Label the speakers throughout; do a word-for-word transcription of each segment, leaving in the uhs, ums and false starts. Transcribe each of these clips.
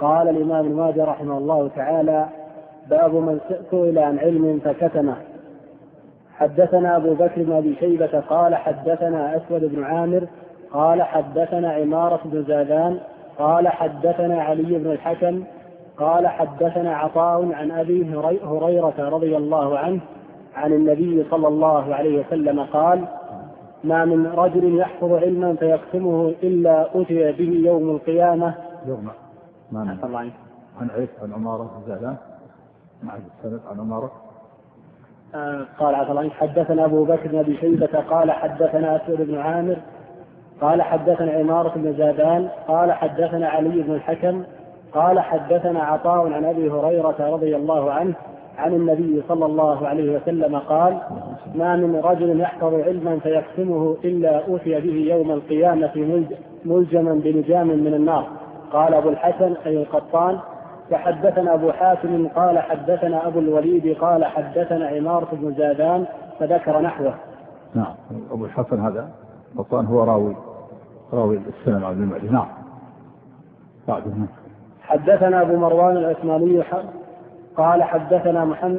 Speaker 1: قال الإمام ابن ماجه رحمه الله تعالى: باب من سئل عن علم فكتمه. حدثنا أبو بكر بن أبي شيبة قال حدثنا أسود بن عامر قال حدثنا عمارة بن زادان قال حدثنا علي بن الحكم قال حدثنا عطاء عن أبي هريرة رضي الله عنه عن النبي صلى الله عليه وسلم قال: ما من رجل يحفظ علما فيكتمه إلا أتي به يوم القيامة.
Speaker 2: يوم ما
Speaker 1: طبعا
Speaker 2: عن عيسى عن عمارة بن زادان مع السند عن عمارة
Speaker 1: آه قال عطاء حدثنا أبو بكر بن أبي شيبة قال حدثنا أسود بن عامر قال حدثنا عمارة بن زادان قال حدثنا علي بن الحكم قال حدثنا عطاء عن أبي هريرة رضي الله عنه عن النبي صلى الله عليه وسلم قال: ما من رجل يحفظ علما فيكتمه إلا أتي به يوم القيامة ملجما بلجام من النار. قال أبو الحسن أي القطان: فحدثنا أبو حاتم قال حدثنا أبو الوليد قال حدثنا عمارة بن زادان فذكر نحوه.
Speaker 2: نعم. أبو الحسن هذا القطان هو راوي راوي السنة عبد المعدي. نعم. بعد
Speaker 1: حدثنا أبو مروان العثماني قال حدثنا محمد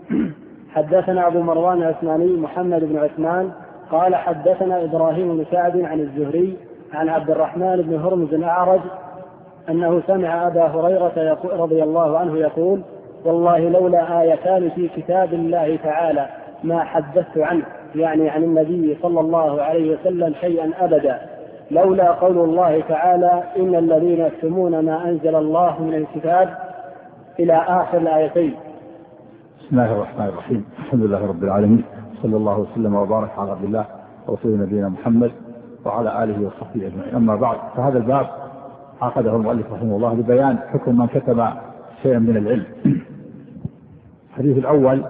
Speaker 1: حدثنا أبو مروان العثماني محمد بن عثمان قال حدثنا إبراهيم بن سعد عن الزهري عن عبد الرحمن بن هرمز الأعرج أنه سمع أبا هريرة رضي الله عنه يقول: والله لولا آيتان في كتاب الله تعالى ما حدثت عنه، يعني عن النبي صلى الله عليه وسلم، شيئا أبدا، لولا قول الله تعالى: إن الذين يكتمون ما أنزل الله من الكتاب إلى آخر الآيتين.
Speaker 2: بسم الله الرحمن الرحيم. الحمد لله رب العالمين، صلى الله وسلم وبارك على عبد الله ورسول نبينا محمد وعلى آله وصحبه أجمعين. أما بعد، فهذا الباب عقده المؤلف رحمه الله لبيان حكم من كتب شيئا من العلم. الحديث الأول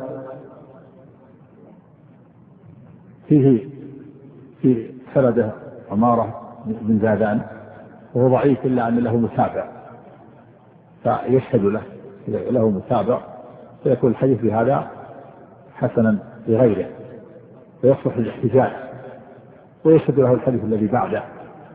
Speaker 2: فيه في سنده عمارة بن زادان وهو ضعيف إلا أن له متابع فيشهد له له متابع فيكون الحديث بهذا حسنا لغيره ويصلح للاحتجاج ويشهد له الحديث الذي بعده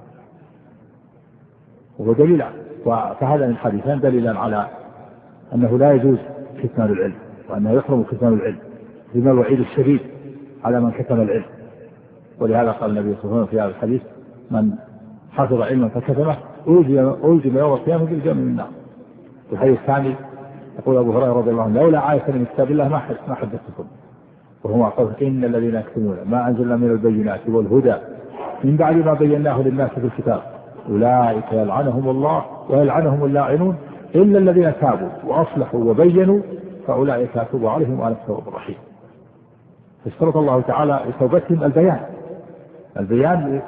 Speaker 2: وهو دليل. فهذا من الحديثين دليلا على أنه لا يجوز كتمان العلم وأنه يحرم كتمان العلم لما الوعيد الشديد على من كتم العلم. ولهذا قال النبي صلى الله عليه وسلم في هذا الحديث: من حفظ علما فكتمه ألزم يوم القيامة بالجمع من النار. في الحديث الثاني يقول أبو هريرة رضي الله عنه: لولا آية من كتاب الله ما حدثتكم. وهو قول: إن الذين يكتمون ما أنزلنا من البينات والهدى من بعد ما بيناه للناس في الكتاب أولئك يلعنهم الله ويلعنهم اللاعنون إلا الذين تابوا وأصلحوا وبينوا فأولئك أتوب عليهم وأنا التواب الرحيم. فاشترط الله تعالى لتوبتهم البيان البيان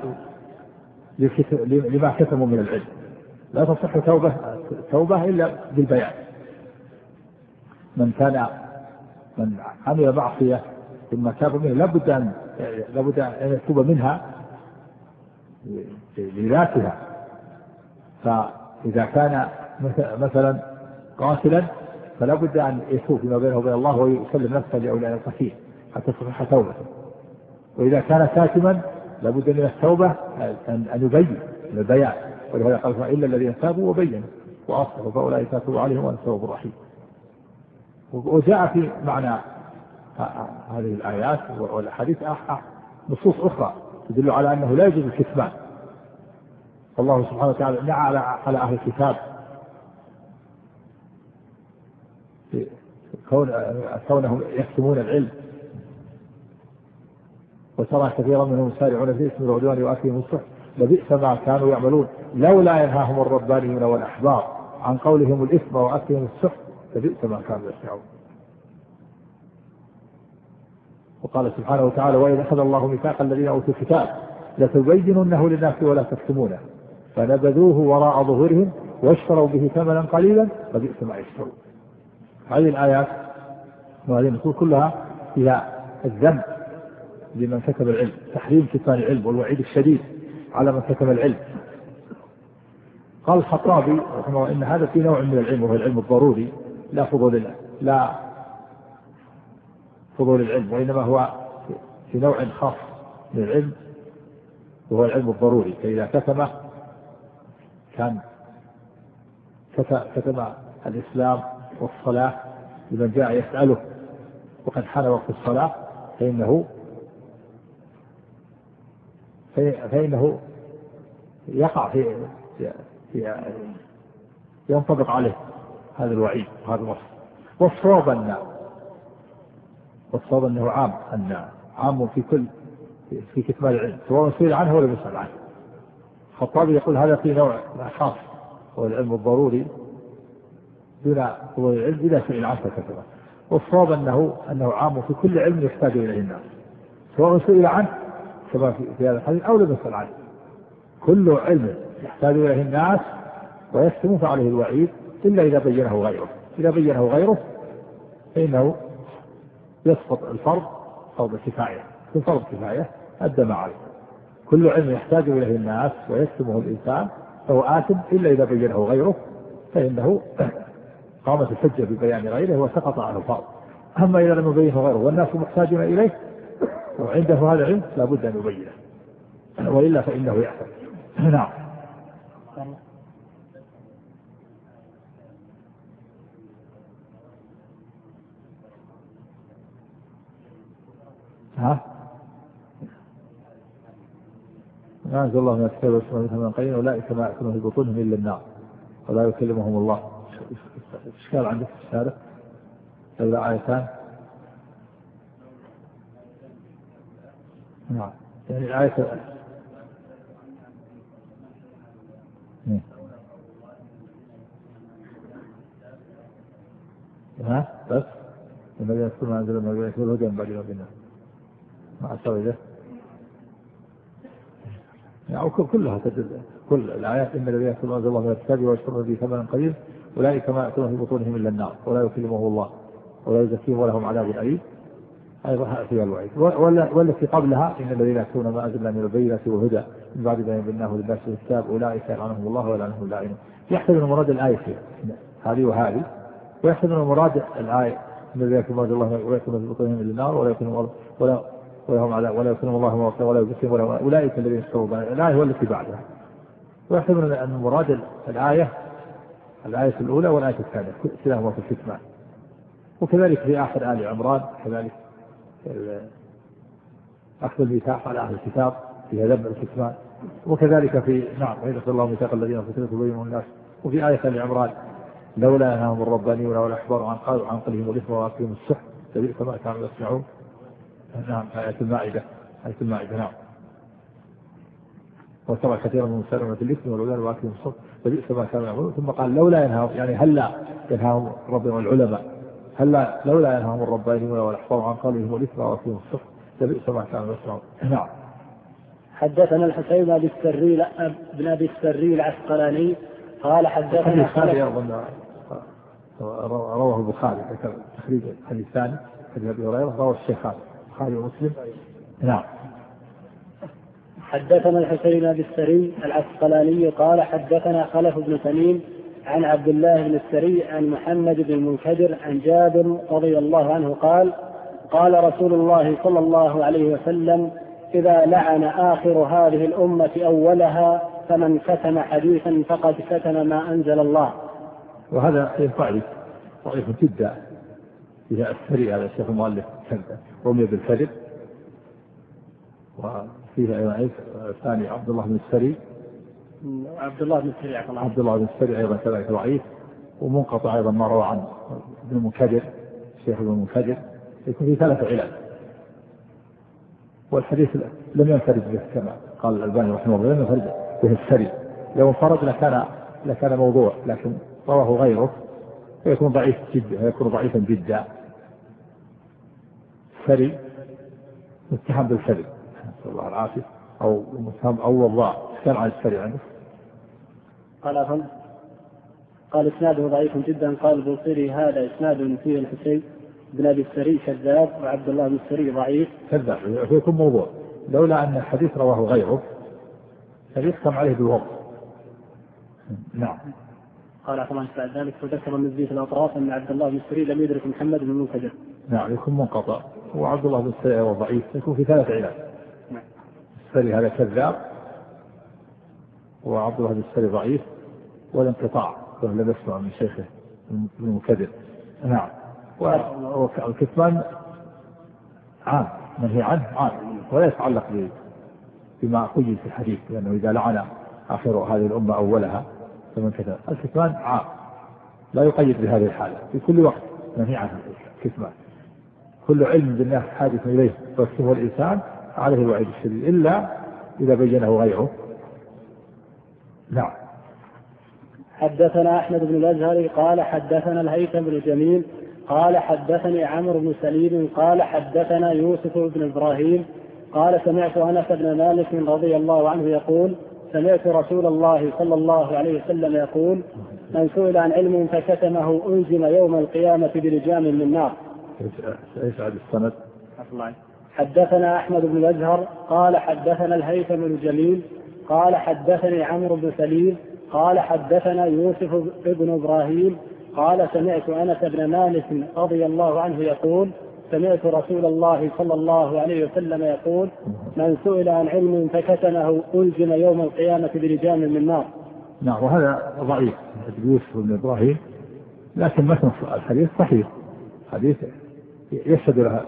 Speaker 2: لما كتموا من العلم. لا تصح توبة توبة إلا بالبيان. من كان من عمل معصية ثم تاب منه لابد أن لابد أن يتوب منها لذاتها. فإذا كان مثلا قاتلا فلا بد أن يتوب فيما بينه وبين الله ويسلم نفسه لأولياء القتيل حتى تصح توبته. وإذا كان كاتما لا بد من التوبة أن يبين من البيان. ولهذا قال: إلا الذين تابوا وبينوا وأصلحوا فأولئك أتوب عليهم وأنا التواب الرحيم. وجاء في معنى هذه الآيات والحديث نصوص أخرى تدل على أنه لا يجوز الكتمان. الله سبحانه وتعالى نعى على أهل الكتاب كونهم يكتمون العلم، وترى كثيرا منهم يسارعون في الإثم والعدوان وآكلهم السحت لبئس ما كانوا يعملون لولا ينهاهم الربانيون والأحبار عن قولهم الإثم وآكلهم السحت لبئس ما كانوا يصنعون. وقال سبحانه وتعالى: وإذا أخذ الله ميثاق الذين أوتوا الكتاب لتبيننه للناس ولا تكتمونه فنبذوه وراء ظهورهم واشتروا به ثمنا قليلا فبئس ما يشترون. هذه الآيات وهذه النصوص كلها فيها الذم لمن كتب العلم، تحريم كتمان العلم والوعيد الشديد على من كتب العلم. قال الخطابي رحمه الله: إن هذا في نوع من العلم وهو العلم الضروري لا فضول لا فضول العلم، وإنما هو في نوع خاص من العلم وهو العلم الضروري. فإذا كتمه كان كتب الإسلام والصلاة لمن جاء يسأله وقد حان وقت الصلاة فإنه فإنه يقع في, في ينطبق عليه هذا الوعيد وهذا الوصف. والصواب أن والصواب أنه عام أن عام في كل في كتمان العلم سواء سئل عنه ولا يسأل عنه. الخطابي يقول هذا في نوع خاص هو العلم الضروري دون هو العلم إذا سئل عنه فكتبه. والصواب أنه أنه عام في كل علم يحتاج إليه الناس سواء سئل عنه كما في هذا الحديث أو لم يسأل عنه. كل علم يحتاج إليه الناس ويستموت عليه الوعيد إلا إذا بينه غيره. إذا بينه غيره فإنه يسقط الفرض فرض الكفاية. في فرض كفاية أدى ما عليه. كل علم يحتاج إليه الناس ويكتمه الإنسان فهو آثم إلا إذا بينه غيره فإنه قامت الحجة ببيان غيره وسقط عنه الفرض. أما إذا لم يبينه غيره والناس محتاجون إليه وعنده هذا العلم لا بد أن يبينه وإلا فإنه يأثم. نعم. ها؟ ما أنزل الله من الكتاب والسنة من قليل أولئك ما يأكلون في بطونهم إلا النار ولا يكلمهم الله. إشكال عندك في الشهادة إلا آيتان. نعم يعني الآية ها بس الذين يذكرون أنزل النبي يقول هدى من بعد ربنا ما أسوي ذا يعني كلها تدل كل الآيات إن الذين يذكرون أنزل الله من الكتاب ويشترون به ثمنا قليلا أولئك ما يأكلون في بطونهم إلا النار ولا يكلمهم الله ولا يزكيهم ولهم عذاب أليم أيضا فيها الوعيد. والتي قبلها إن الذين يأكلون ما أنزلنا من البينات والهدى من بعد ما يبيناه للناس في الكتاب أولئك يلعنهم الله ويلعنهم اللاعنون. يحتمل مراد الآية هذه وهذه ويحتمل مراد الآية إن الذين يأكلون الله ويأكلون في بطونهم إلا النار ولا يكلمهم ولا ولهم عذاب ولا يكلمهم الله ولا يزكيهم ولا أولئك الذين يشترون الآية والتي بعدها. ويحتمل أن مراد الآية الآية الأولى والآية الثانية كلاهما في الكتمان. وكذلك في آخر آل عمران كذلك أخذ الميثاق على أهل الكتاب في ذم الكتمان. وكذلك في نعم وإذ أخذ الله ميثاق الذين فتنوا بينهم الناس. وفي آية آل عمران لولا ينهاهم الربانيون والأحبار عن قالوا عن قولهم الإثم وأكلهم السحت لبئس ما كانوا يصنعون. نعم آية المائدة آية المائدة نعم. وترى كثيرا من المسلمين في الإثم والعدوان وأكلهم السحت لبئس ما كانوا يعملون. ثم قال لولا ينهاهم يعني هلا ينهاهم ربنا والعلماء هلا لولا ينهاهم الربانيون والأحبار عن قولهم الإثم وأكلهم السحت لبئس ما كانوا يصنعون. نعم.
Speaker 1: حدثنا الحسين بن أبي السري بن أبي السري العسقلاني قال حدثنا
Speaker 2: خالد رواه البخاري تخريج الحديث الثاني حديث أبي هريرة رواه الشيخان البخاري ومسلم. نعم.
Speaker 1: حدثنا الحسين بن أبي السري العسقلاني قال حدثنا خلف بن تميم عن عبد الله بن السري عن محمد بن المنكدر عن جابر رضي الله عنه قال قال رسول الله صلى الله عليه وسلم إذا لعن آخر هذه الأمة أولها فمن كتم حديثا فقد كتم ما أنزل الله.
Speaker 2: وهذا ضعيف ضعيف جدا. فيها السري هذا الشيخ المؤلف رمي بالكذب. وفيها أيضا الثاني عبد الله بن السري
Speaker 1: عبد الله بن السري
Speaker 2: عبد الله بن السري أيضا كذلك ضعيف. ومنقطع أيضا ما روى عن ابن المنكدر الشيخ ابن المنكدر يكون في ثلاث علل. والحديث لم ينفرد به كما قال الألباني رحمه الله لم ينفرد به السري. لو انفرد لكان لكان موضوع لكن رواه غيره فيكون ضعيف جدا يكون ضعيفا جدا. السري متهم بالكذب نسأل الله العافية أو متهم أو وضاع. كان عن السري عنده
Speaker 1: قال أفهم قال إسناده ضعيف جدا. قال البوصيري هذا إسناد فيه الحسين بن أبي السري كذاب وعبد الله بن السري ضعيف
Speaker 2: كذاب يكون موضوع لولا أن الحديث رواه غيره فيحكم عليه بالوضع. نعم.
Speaker 1: قال طبعا بعد ذلك فذكر من زيت الأطراف أن عبد الله بن السري لم يدرك محمد بن المنكدر.
Speaker 2: نعم يكون منقطع. وعبد الله بن السري هو ضعيف يكون في ثلاث علل.
Speaker 1: نعم.
Speaker 2: السري هذا كذاب وعبد الله بن السري ضعيف والانقطاع لم يسمع من شيخه من المكذب. نعم. والكتمان عام منهي عنه عام ولا يتعلق بما قيد في الحديث، لأنه إذا لعن آخر هذه الأمة أولها فمن كتب. الكتمان عام لا يقيد بهذه الحالة، في كل وقت منهي عنه الكتمان. كل علم بالناس حادث إليه ويكتبه الإنسان عليه الوعيد الشديد إلا إذا بينه غيره. نعم.
Speaker 1: حدثنا أحمد بن الأزهر قال حدثنا الهيثم بن جميل قال حدثني عمرو بن سليم قال حدثنا يوسف بن إبراهيم قال سمعت أنس بن مالك رضي الله عنه يقول سمعت رسول الله صلى الله عليه وسلم يقول من سئل عن علم فكتمه ألزم يوم القيامة بلجام من نار.
Speaker 2: ايش عاد السند؟
Speaker 1: حدثنا أحمد بن الأزهر قال حدثنا الهيثم بن جميل قال حدثني عمرو بن سليم قال حدثنا يوسف بن إبراهيم قال سمعت أنس بن مالك رضي الله عنه يقول سمعت رسول الله صلى الله عليه وسلم يقول من سئل عن علم فكتمه ألزم يوم القيامة بلجام من نار.
Speaker 2: نعم. وهذا ضعيف يوسف بن إبراهيم، لكن مثل الحديث صحيح، حديث يشهد لها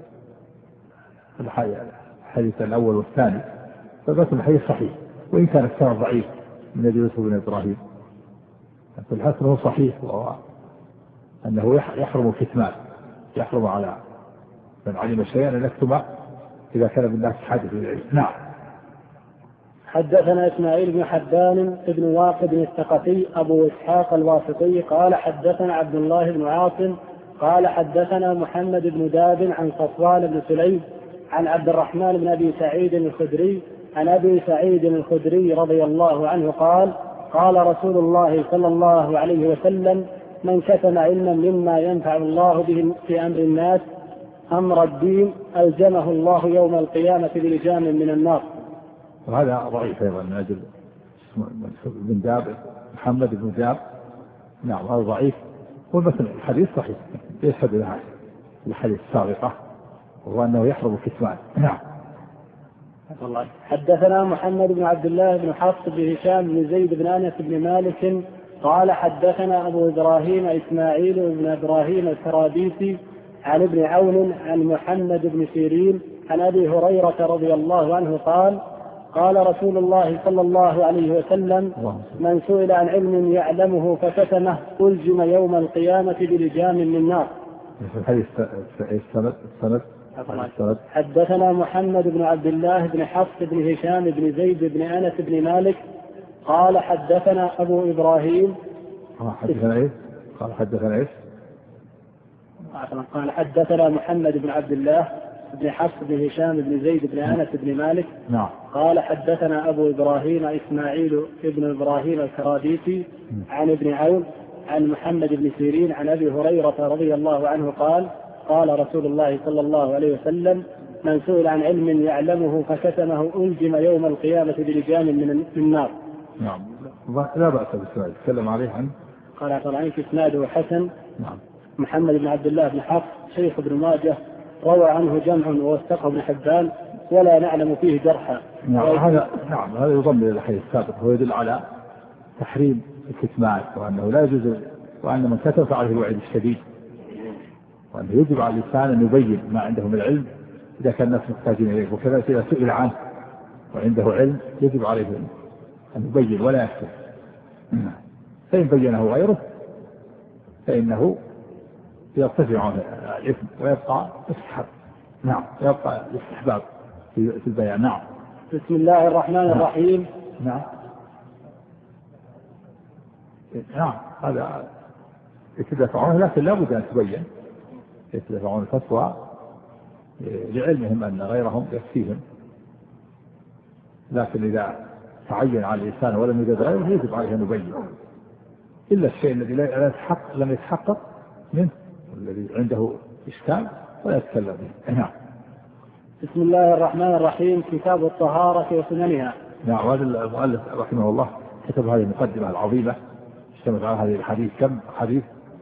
Speaker 2: الحديث الأول والثاني، فبس الحديث صحيح وإن كان السند ضعيف من يوسف بن إبراهيم. فالحسن هو صحيح، وهو أنه يحرم الكتمان، يحرم على من علم شيئا أن يكتم إذا كان بالناس حادث العلم. نعم.
Speaker 1: حدثنا إسماعيل بن حبان بن واقد الثقفي أبو إسحاق الواسطي قال حدثنا عبد الله بن عاصم قال حدثنا محمد بن داب عن صفوان بن سليم عن عبد الرحمن بن أبي سعيد الخدري عن أبي سعيد الخدري رضي الله عنه قال قال رسول الله صلى الله عليه وسلم من كتم علما مما ينفع الله به في أمر الناس أمر الدين ألزمه الله يوم القيامة بلجام من النار.
Speaker 2: وهذا ضعيف أيضا من أجل بن داب محمد بن داب. نعم هذا ضعيف. ومثل الحديث صحيح يشهد لها الحديث السابقة وهو أنه يحرم الكتمان. نعم.
Speaker 1: حدثنا محمد بن عبد الله بن حفص بن هشام بن زيد بن أنس بن مالك قال حدثنا أبو إبراهيم إسماعيل بن إبراهيم الكرابيسي عن ابن عون عن محمد بن سيرين عن أبي هريرة رضي الله عنه قال قال رسول الله صلى الله عليه وسلم من سئل عن علم يعلمه فكتمه ألزم يوم القيامة بلجام من نار. حدثنا محمد بن عبد الله بن حفص بن هشام بن زيد بن أنس بن مالك قال حدثنا أبو إبراهيم
Speaker 2: حدثنا إيه؟ قال حدثنا إيش؟
Speaker 1: قال حدثنا محمد بن عبد الله بن حفص بن هشام بن زيد بن أنس بن مالك.
Speaker 2: نعم.
Speaker 1: قال حدثنا أبو إبراهيم إسماعيل بن إبراهيم الكراديسي عن ابن عون عن محمد بن سيرين عن أبي هريرة رضي الله عنه قال قال رسول الله صلى الله عليه وسلم من سئل عن علم يعلمه فكتمه ألزم يوم القيامة بلجام من النار.
Speaker 2: نعم. لا بأس بالسؤال تكلم عليه عن
Speaker 1: قال طبعا في إسناده حسن.
Speaker 2: نعم.
Speaker 1: محمد بن عبد الله بن حفص شيخ ابن ماجه روى عنه جمع ووثقه ابن حبان ولا نعلم فيه جرحا.
Speaker 2: نعم. هذا نعم هذا يضم إلى الحديث السابق ويدل على تحريم الكتمان وأنه لا يجوز وأن من كتم فعله الوعيد الشديد وأنه يجب على الإنسان أن يبين ما عنده من العلم إذا كان الناس محتاجين إليه، وكذلك إذا سئل عنه وعنده علم يجب عليه أن يبين ولا يكتم. فإن بينه غيره فإنه يرتفع الإثم ويبقى استحباب. نعم. يبقى الاستحباب في البيان. نعم.
Speaker 1: بسم الله الرحمن الرحيم.
Speaker 2: نعم. نعم. هذا يتدفعون لكن لا بد أن تبين يتدفعون الفتوى لعلمهم أن غيرهم يكفيهم، لكن إذا تعين على الإنسان ولم يوجد غيره يجب عليه أن يبين إلا الشيء الذي لا يتحقق لم يتحقق منه الذي عنده إشكال ولا يتكلم به. نعم.
Speaker 1: بسم الله الرحمن الرحيم. كتاب الطهارة وسننها.
Speaker 2: نعم. وهذا المؤلف رحمه الله كتب هذه المقدمة العظيمة اشتملت على هذه الحديث. كم حديث؟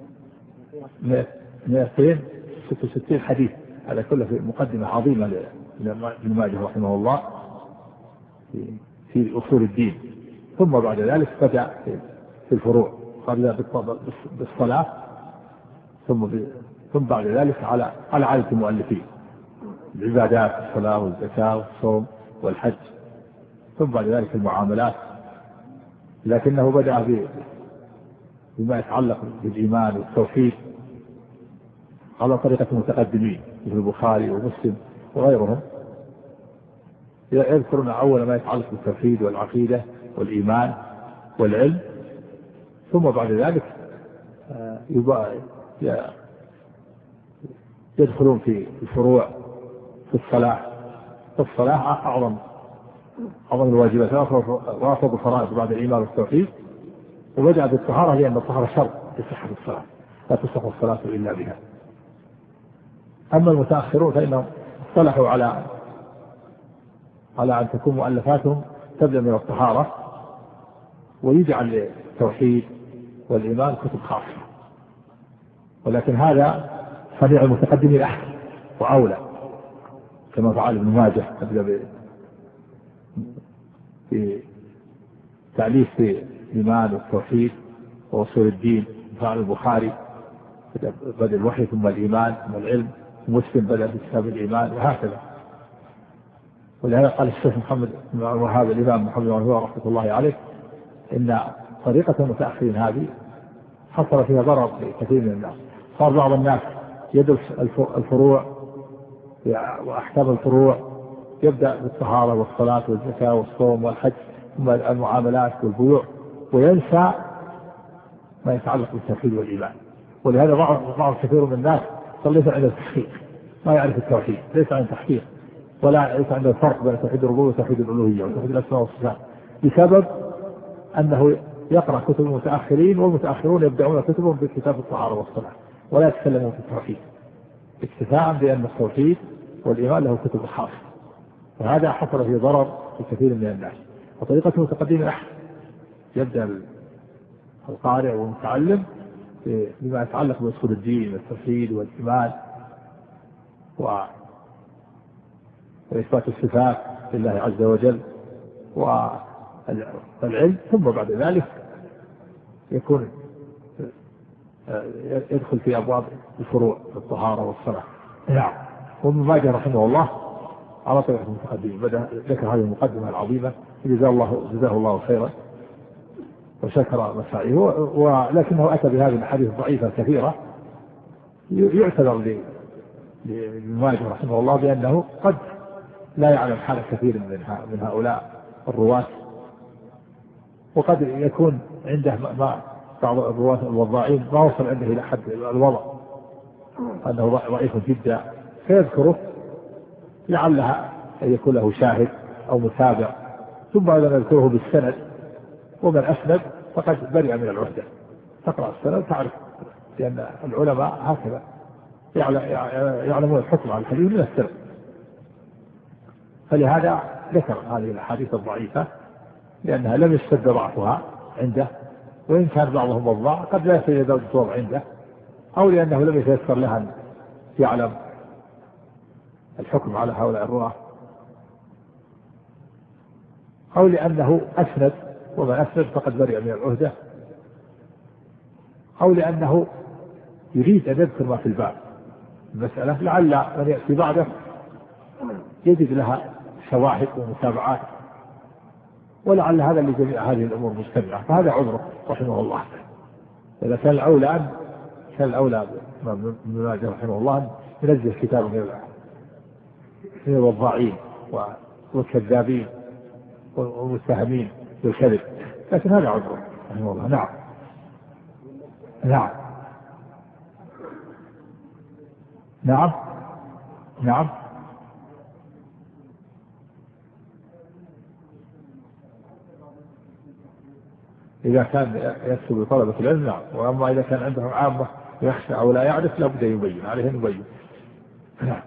Speaker 2: مئتين ستة وستين حديث. هذا كله في مقدمة عظيمة لابن ماجه رحمه الله في, في أصول الدين. ثم بعد ذلك بدأ في الفروع قبل بالصلاة ثم ثم بعد ذلك على على عادة المؤلفين العبادات الصلاة والزكاة والصوم والحج ثم بعد ذلك المعاملات، لكنه بدأ بما يتعلق بالإيمان والتوحيد على طريقة المتقدمين مثل البخاري ومسلم وغيرهم، يذكرون أول ما يتعلق بالتوحيد والعقيدة والإيمان والعلم، ثم بعد ذلك يدخلون في الفروع في الصلاة. في الصلاة أعظم أعظم الواجبات وأفضل الفرائض بعد الإيمان والتوحيد، وبدأ بالطهارة لأن الطهارة شرط لصحة الصلاة، لا تصح الصلاة إلا بها. أما المتأخرون فإنهم اصطلحوا على على أن تكون مؤلفاتهم تبدأ من الطهارة ويجعل التوحيد والإيمان كتب خاصة، ولكن هذا صنيع المتقدمين أحسن وأولى، كما فعل ابن ماجه تبدأ في تأليف في الإيمان والتوحيد وأصول الدين، فعل البخاري بدأ الوحي ثم الإيمان ثم العلم، ومسلم بدأ في كتاب الإيمان، وهكذا. ولهذا قال الشيخ محمد بن الوهاب الإمام محمد بن الوهاب رحمة الله عليه إن طريقة المتأخرين هذه حصل فيها ضرر لكثير من الناس. صار بعض الناس يدرس الفروع وأحكام الفروع، يبدأ بالطهارة والصلاة والزكاة والصوم والحج ثم المعاملات والبيوع، وينسى ما يتعلق بالتوحيد والإيمان. ولهذا بعض كثير من الناس صار ليس عنده تحقيق، ما يعرف التوحيد، ليس عنده تحقيق ولا ليس عنده فرق بين توحيد الربوبية وتوحيد الألوهية وتوحيد الأسماء والصفات، بسبب أنه يقرأ كتب المتأخرين، والمتأخرون يبدأون كتبهم بكتاب الطهارة والصلاة ولا يتكلمون في التوحيد، اكتفاء بأن التوحيد والإيمان له كتب خاصة، وهذا حصل فيه ضرر لكثير من الناس. وطريقة المتقدمين أحسن، يبدأ القارئ والمتعلم بما يتعلق بأصول الدين والتوحيد والإيمان وإثبات الصفات لله عز وجل والعلم، ثم بعد ذلك يكون يدخل في أبواب الفروع الطهارة والصلاة. نعم. وابن ماجه رحمه الله على طريقة المتقدمين بدأ ذكر هذه المقدمة العظيمة، جزاه الله جزاه الله خيرا وشكر مساعيه، ولكنه أتى بهذه الأحاديث الضعيفة كثيرة. يعتذر لابن ماجه رحمه الله بأنه قد لا يعلم حال كثير من هؤلاء الرواة، وقد يكون عنده ما بعض الرواة الوضاعين ما وصل عنده إلى حد الوضع أنه ضعيف جدا، فيذكره لعلها أن يكون له شاهد أو متابع، ثم بعد نذكره بالسند، ومن أسند فقد برئ من العهدة. تقرأ السند تعرف، لأن العلماء هكذا يعلمون الحكم على الحديث من السند، فلهذا ذكر هذه الأحاديث الضعيفة لأنها لم يشتد ضعفها عنده، وإن كان بعضهم وضع قد لا يشتد ضعف عنده، أو لأنه لم يتيسر لها أن يعلم الحكم على هؤلاء الرواة، أو لأنه أسند ومن أسند فقد برئ من العهدة، أو لأنه يريد أن يذكر ما في الباب المسألة لعل من يأتي بعده يجد لها شواهد ومتابعات، ولعل هذا لجميع هذه الأمور مجتمعة، فهذا عذره رحمه الله. إذا كان الأولى كان الأولى ابن ماجه رحمه الله ينزل كتاب من الوضاعين والكذابين والمتهمين بالكذب، لكن هذا عذره رحمه الله. نعم نعم نعم نعم إذا كان يكتب بطلبة العلم نعم، وأما إذا كان عندهم عامة يخشى أو لا يعرف لا بد يبين، عليه أن يبين. نعم.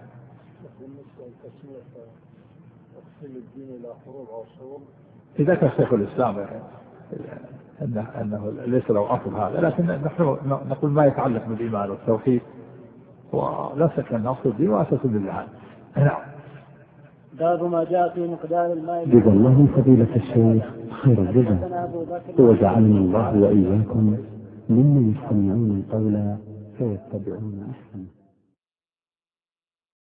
Speaker 2: إذا كان شيخ الإسلام أنه, أنه ليس له أصل هذا، لكن نحن نقول ما يتعلق بالإيمان والتوحيد، ولا شك أن أصل الدين وأساس بالله. نعم.
Speaker 1: باب ما جاء في مقدار الماء.
Speaker 3: جزا الله فضيلة الشيخ خير الجزاء، وجعلني الله وإياكم ممن يستمعون القول فيتبعون أحسنه.